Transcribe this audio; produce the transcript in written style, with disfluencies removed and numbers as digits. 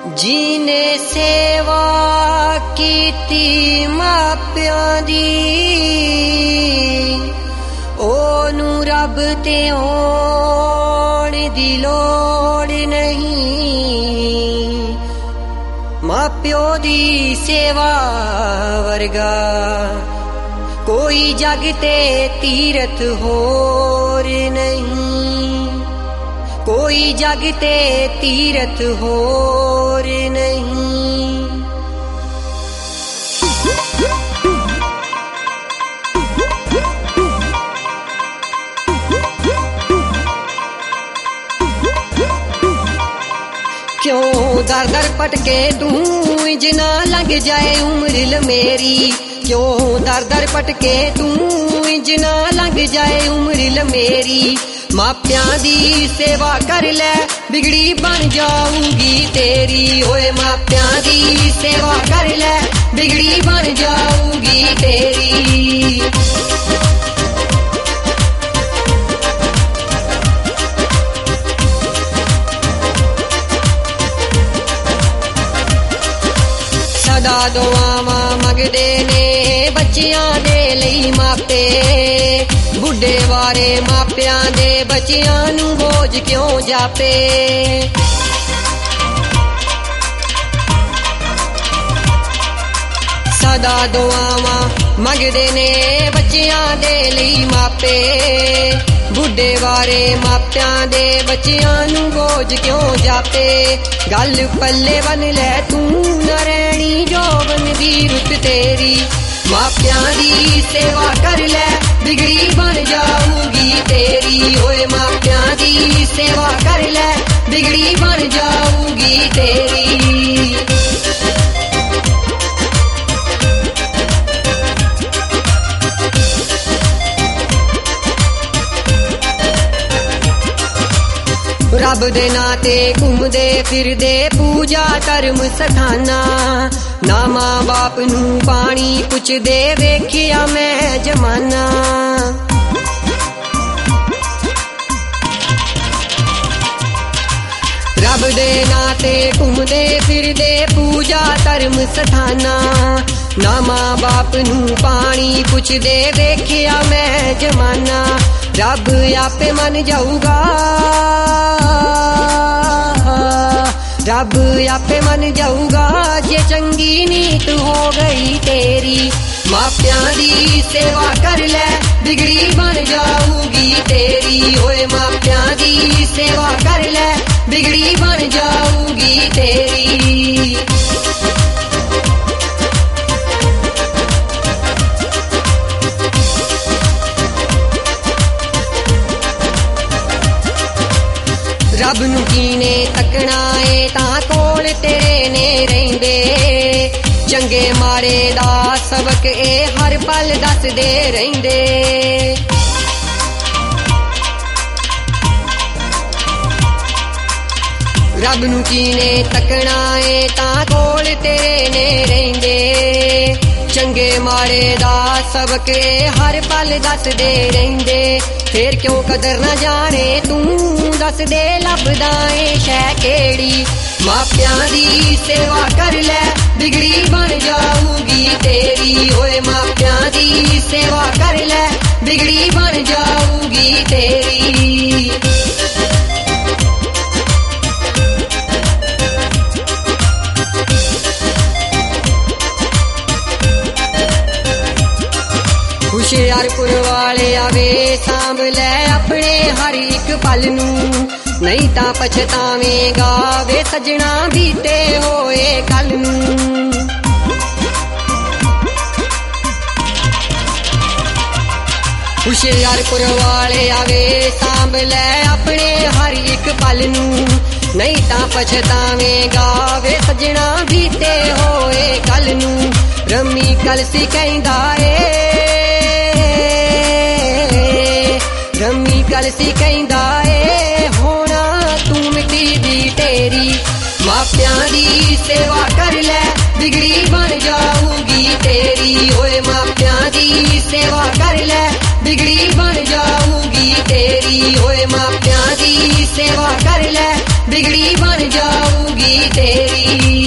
जिने सेवा कीती मापियां दी ओनू रब ते होण दी लोड़ नहीं। मापियो दी सेवा वर्गा कोई जग ते तीरथ होर नहीं। कोई जग ते तीरथ होर नहीं। क्यों दर दर पटके तू इजना लग जाए उम्र मेरी। क्यों दर दर पटके तू इजना लग जाए उम्र मेरी। मापियां दी सेवा कर ले बिगड़ी बन जाऊंगी तेरी। ओए मापियां दी सेवा कर ले बिगड़ी बन जाऊंगी तेरी। सदा दुआवां मंगदे ने बच्चियां दे लई मापे। बुढ़े वारे मापियां दे बच्चियां नू बोझ क्यों जापे। सदा दुआवां मंगदे ने बच्चियां दे लई मापे। बुढ़े वारे मापियां दे बच्चियां नू बोझ क्यों जापे। गल पल्ले बन ले तू न रहनी जोबन दी रुत तेरी। मापियां दी सेवा कर ले बिगड़ी बन जाऊंगी तेरी। ओए मापियां दी सेवा कर ले बिगड़ी बन जाऊंगी तेरी। रब दे नाते घूमदे फिरदे पूजा धर्म सखाना। ना मां बाप नू पानी पुछदे वेखिया मैं जमाना। रब दे नाते घूमदे फिरदे पूजा धर्म सखाना। ना मां बाप नू पानी पुछदे वेखिया मैं जमाना। रब आपे मन जाऊगा। रब आपे मन जाऊगा जे चंगी नीत हो गई तेरी। मापियां दी सेवा कर ले बिगड़ी बन जाऊंगी तेरी। ओए मापियां दी सेवा कर ले बिगड़ी बन जाऊंगी तेरी। रब नू कीने तकना है तां कोल तेरे ने रहिंदे। चंगे माड़े दा सबक ए हर पल दसदे रहिंदे। रब नू कीने तकना है तां कोल तेरे ने रहिंदे। चंगे माड़े दा सबक ए हर पल दसदे रहिंदे। फिर क्यों कदर न जाने तू दस दे लभदा ए शै केड़ी। मापियां दी सेवा कर ले बिगड़ी बन जाऊंगी तेरी। ओए मापियां दी सेवा कर ले बिगड़ी बन जाऊंगी तेरी। हुशियारपुर वाले आवे सांभ ले अपने हर एक पल नू। नहीं तां पछतावेगा वे सजना बीते होए कल नू। हुशियारपुर वाले आवे सांभ ले अपने हर एक पल नू। नहीं तां पछतावेगा वे सजना बीते होए कल नू। रमी कलसी कहंदा ए रमी कलसी कहंदा ए होना तू मिट्टी दी तेरी। मापियां दी सेवा कर ले बिगड़ी बन जाऊंगी तेरी। ओए मापियां दी सेवा कर ले बिगड़ी बन जाऊंगी तेरी। ओए मापियां दी सेवा कर ले बिगड़ी बन जाऊंगी ਮਰਜ਼ੀ ਤੇਰੀ।